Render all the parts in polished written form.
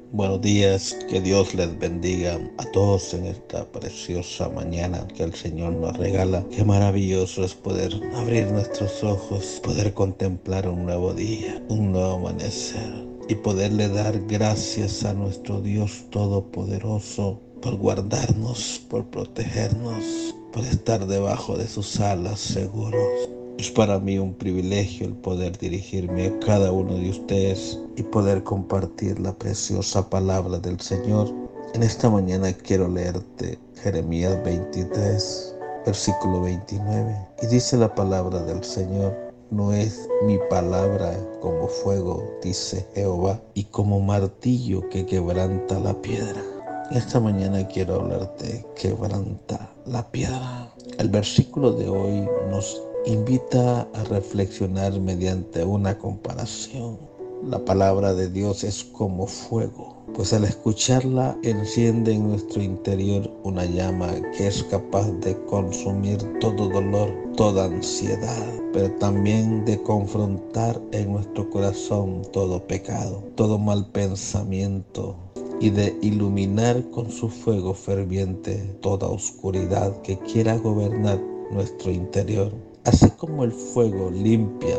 Buenos días, que Dios les bendiga a todos en esta preciosa mañana que el Señor nos regala. Qué maravilloso es poder abrir nuestros ojos, poder contemplar un nuevo día, un nuevo amanecer y poderle dar gracias a nuestro Dios Todopoderoso por guardarnos, por protegernos, por estar debajo de sus alas seguros. Es para mí un privilegio el poder dirigirme a cada uno de ustedes y poder compartir la preciosa palabra del Señor. En esta mañana quiero leerte Jeremías 23, versículo 29. Y dice la palabra del Señor: no es mi palabra como fuego, dice Jehová, y como martillo que quebranta la piedra. Esta mañana quiero hablarte, quebranta la piedra. El versículo de hoy nos invita a reflexionar mediante una comparación. La palabra de Dios es como fuego, pues al escucharla enciende en nuestro interior una llama que es capaz de consumir todo dolor, toda ansiedad, pero también de confrontar en nuestro corazón todo pecado, todo mal pensamiento, y de iluminar con su fuego ferviente toda oscuridad que quiera gobernar nuestro interior. Así como el fuego limpia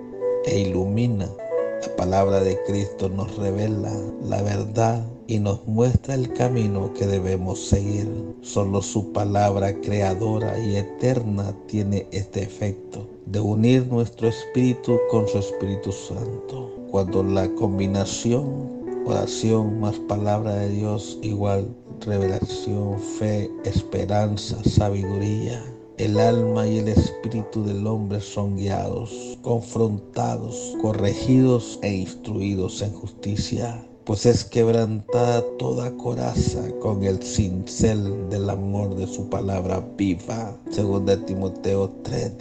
e ilumina, la palabra de Cristo nos revela la verdad y nos muestra el camino que debemos seguir. Solo su palabra creadora y eterna tiene este efecto de unir nuestro espíritu con su Espíritu Santo. Cuando la combinación oración más palabra de Dios igual revelación, fe, esperanza, sabiduría. El alma y el espíritu del hombre son guiados, confrontados, corregidos e instruidos en justicia, pues es quebrantada toda coraza con el cincel del amor de su palabra viva. 2 Timoteo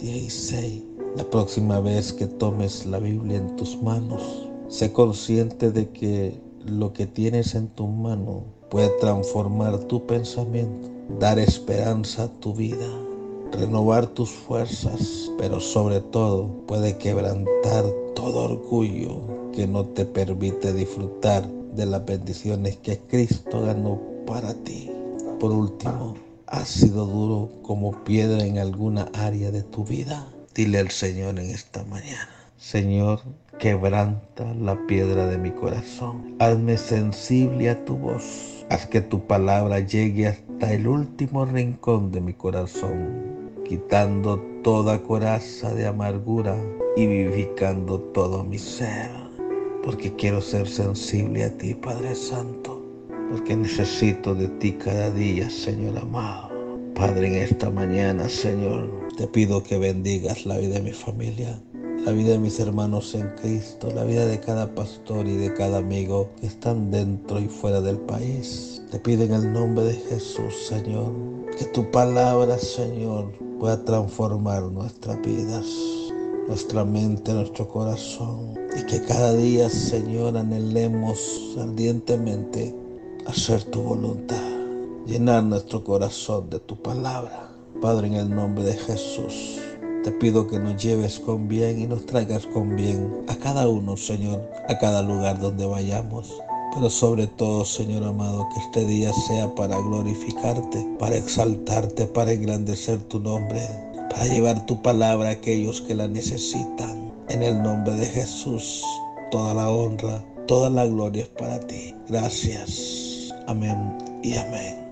3:16. La próxima vez que tomes la Biblia en tus manos, sé consciente de que lo que tienes en tu mano puede transformar tu pensamiento, dar esperanza a tu vida, renovar tus fuerzas, pero sobre todo puede quebrantar todo orgullo que no te permite disfrutar de las bendiciones que Cristo ganó para ti. Por último, ¿has sido duro como piedra en alguna área de tu vida? Dile al Señor en esta mañana: Señor, quebranta la piedra de mi corazón. Hazme sensible a tu voz. Haz que tu palabra llegue hasta el último rincón de mi corazón, quitando toda coraza de amargura y vivificando todo mi ser. Porque quiero ser sensible a ti, Padre Santo. Porque necesito de ti cada día, Señor amado. Padre, en esta mañana, Señor, te pido que bendigas la vida de mi familia, la vida de mis hermanos en Cristo, la vida de cada pastor y de cada amigo que están dentro y fuera del país. Te pido en el nombre de Jesús, Señor, que tu palabra, Señor, pueda transformar nuestras vidas, nuestra mente, nuestro corazón, y que cada día, Señor, anhelemos ardientemente hacer tu voluntad, llenar nuestro corazón de tu palabra. Padre, en el nombre de Jesús, te pido que nos lleves con bien y nos traigas con bien a cada uno, Señor, a cada lugar donde vayamos. Pero sobre todo, Señor amado, que este día sea para glorificarte, para exaltarte, para engrandecer tu nombre, para llevar tu palabra a aquellos que la necesitan. En el nombre de Jesús, toda la honra, toda la gloria es para ti. Gracias. Amén y amén.